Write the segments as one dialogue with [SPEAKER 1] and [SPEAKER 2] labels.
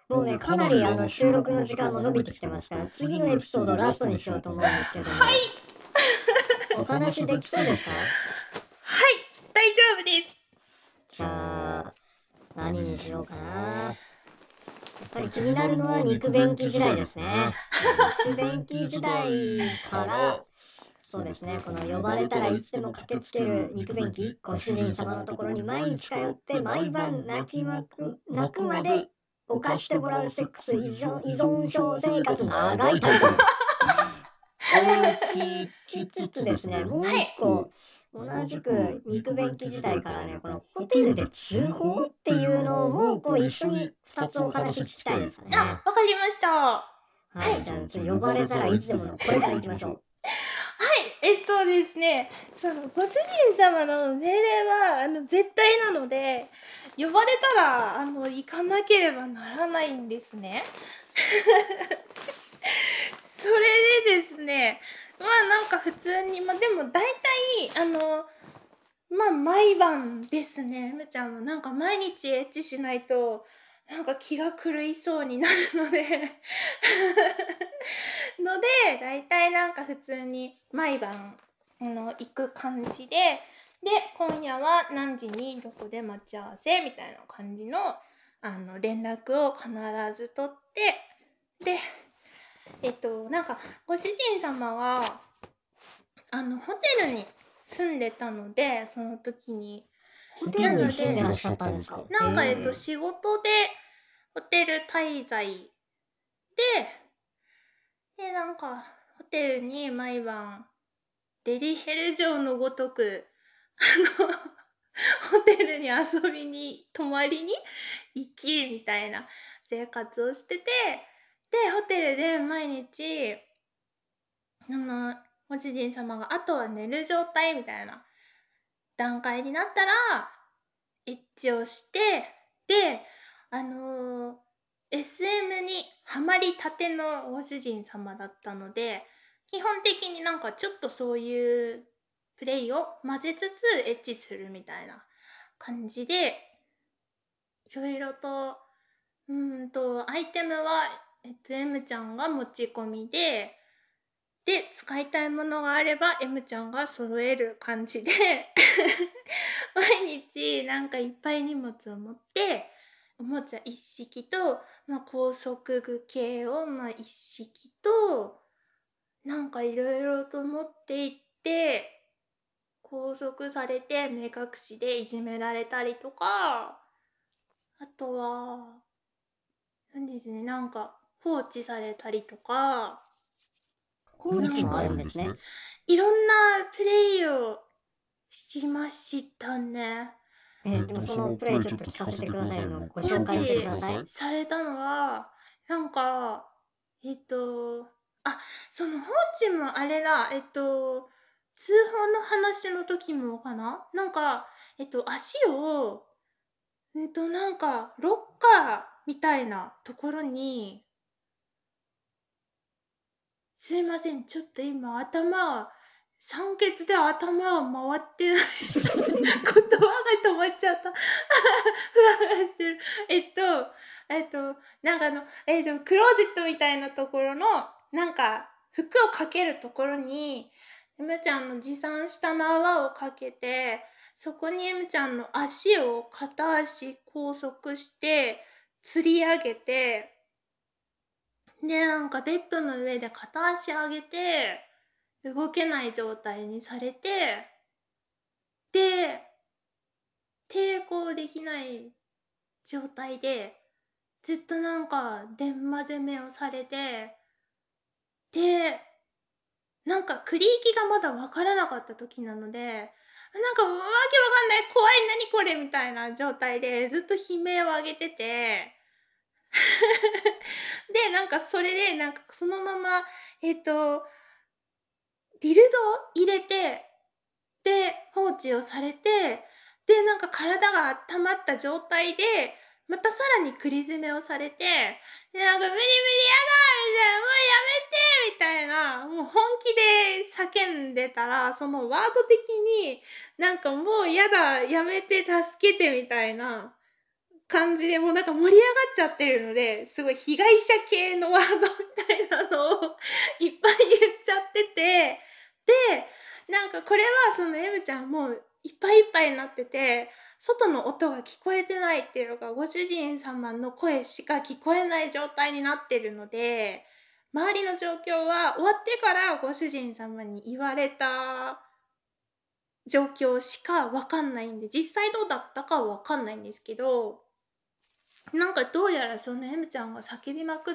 [SPEAKER 1] もうね、かなり収録の時間も伸びてきてますから、次のエピソードをラストにしようと思うんですけども、お話できそうですか？
[SPEAKER 2] はい、大丈夫です。
[SPEAKER 1] じゃあ、何にしようかな。やっぱり気になるのは肉便器時代ですね。肉便器時代から、そうですね、この呼ばれたらいつでも駆けつける肉便器、ご主人様のところに毎日通って毎晩泣くまで犯してもらうセックス依存症生活長いタイトル。これを聞きつつですね、もう一個、同じく肉便器時代からね、このホテルで通報っていうのもこう一緒に2つお話聞きたいですかね。
[SPEAKER 2] わかりました。は
[SPEAKER 1] はい、じゃあ呼ばれたらいつでものこれから行きましょう。
[SPEAKER 2] い、ですね、ご主人様の命令は絶対なので、呼ばれたら行かなければならないんですね。それでですね、なんか普通に、でも大体毎晩ですね。むちゃんもなんか毎日エッチしないとなんか気が狂いそうになるので大体なんか普通に毎晩行く感じで、今夜は何時にどこで待ち合わせみたいな感じの連絡を必ず取って、でなんかご主人様はホテルに住んでたので、その時に
[SPEAKER 1] ホテルに住んでらっしゃったんですか？
[SPEAKER 2] なんか仕事でホテル滞在でなんかホテルに毎晩デリヘル嬢のごとくホテルに遊びに泊まりに行きみたいな生活をしてて、でホテルで毎日ご主人様があとは寝る状態みたいな段階になったらエッチをして、でSM にハマりたてのご主人様だったので、基本的になんかちょっとそういうプレイを混ぜつつエッチするみたいな感じで、いろいろとアイテムはM ちゃんが持ち込みで使いたいものがあれば M ちゃんが揃える感じで毎日なんかいっぱい荷物を持っておもちゃ一式と、高速具系を一式となんかいろいろと持っていって、拘束されて目隠しでいじめられたりとか、あとは何ですね、なんか放置されたりとか、
[SPEAKER 1] 放置もあるんですね。
[SPEAKER 2] いろんなプレイをしましたね。
[SPEAKER 1] でもそのプレイちょっと聞かせてくださいのご紹介してください。
[SPEAKER 2] されたのはなんかその放置もあれだ、通報の話の時もかな、なんか足をなんかロッカーみたいなところに、すいません、ちょっと今酸欠で頭は回ってない言葉が止まっちゃったふわふわしてる。なんかクローゼットみたいなところのなんか服をかけるところに M ちゃんの持参した縄をかけて、そこに M ちゃんの片足拘束して吊り上げて、でなんかベッドの上で片足上げて動けない状態にされて、で抵抗できない状態でずっとなんか電話攻めをされて、でなんかクリーキがまだ分からなかった時なので、なんかわけわかんない怖い何これみたいな状態でずっと悲鳴を上げててでなんかそれでなんかそのままディルドを入れて、で放置をされて、でなんか体が温まった状態でまたさらにクリ詰めをされて、でなんか無理無理やだみたいな、もうやめてみたいな、もう本気で叫んでたら、そのワード的になんかもうやだやめて助けてみたいな感じでもうなんか盛り上がっちゃってるので、すごい被害者系のワードみたいなのをいっぱい言っちゃってて、で、なんかこれはその M ちゃんもういっぱいいっぱいになってて、外の音が聞こえてないっていうのが、ご主人様の声しか聞こえない状態になってるので、周りの状況は終わってからご主人様に言われた状況しかわかんないんで、実際どうだったかはわかんないんですけど、なんかどうやらその M ちゃんが叫びまくって、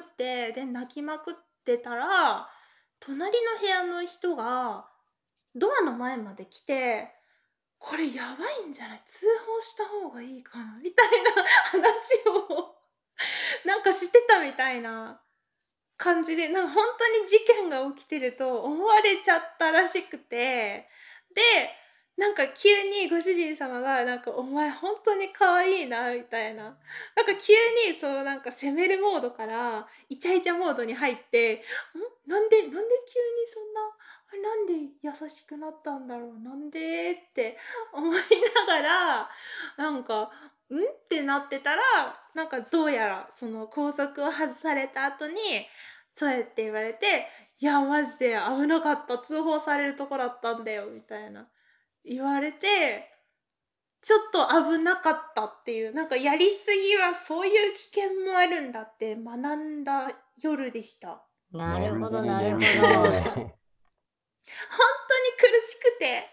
[SPEAKER 2] で、泣きまくってたら、隣の部屋の人がドアの前まで来て、これやばいんじゃない？通報した方がいいかなみたいな話をなんかしてたみたいな感じで、なんか本当に事件が起きてると思われちゃったらしくて、で、なんか急にご主人様がなんかお前本当に可愛いなみたいな、なんか急にそうなんか責めるモードからイチャイチャモードに入って、なんで急にそんな、なんで優しくなったんだろう、なんでって思いながら、なんかってなってたら、なんかどうやらその拘束を外された後にそうやって言われて、いやマジで危なかった、通報されるとこだったんだよみたいな言われて、ちょっと危なかったっていう、なんかやりすぎはそういう危険もあるんだって学んだ夜でした。
[SPEAKER 1] なるほどなるほど。
[SPEAKER 2] 本当に苦しくて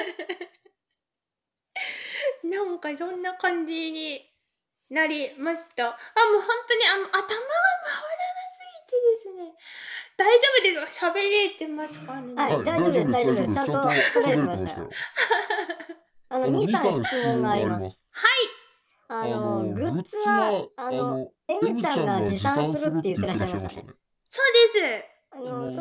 [SPEAKER 2] なんかそんな感じになりました。もう本当に頭が回らなすぎてですね。大丈夫ですか？喋れてますかね？
[SPEAKER 1] はい、大丈夫です大丈夫です。ちゃんと喋れてましたよ。2、3質問があります。グッズはM ちゃんが持参するって言ってらっしゃいましたね。
[SPEAKER 2] そうです。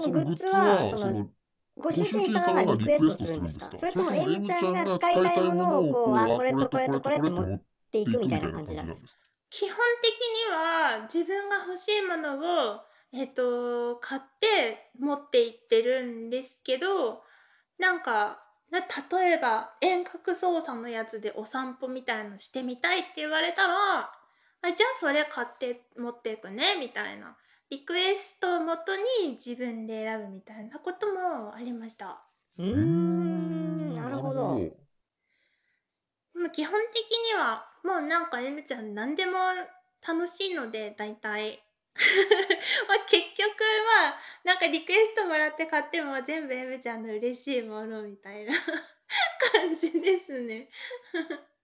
[SPEAKER 1] そのグッズはご主人様がリクエストするんですか？それとも M ちゃんが使いたいものをこれとこれとこれって持っていくみたいな感じなんですか？
[SPEAKER 2] 基本的には自分が欲しいものを、買って持って行ってるんですけど、なんか例えば遠隔操作のやつでお散歩みたいのしてみたいって言われたら、じゃあそれ買って持っていくねみたいなリクエストをもとに自分で選ぶみたいなこともありました。
[SPEAKER 1] なるほど。
[SPEAKER 2] 基本的にはもうなんか M ちゃん何でも楽しいので大体結局なんかリクエストもらって買っても全部 M ちゃんの嬉しいものみたいな感じですね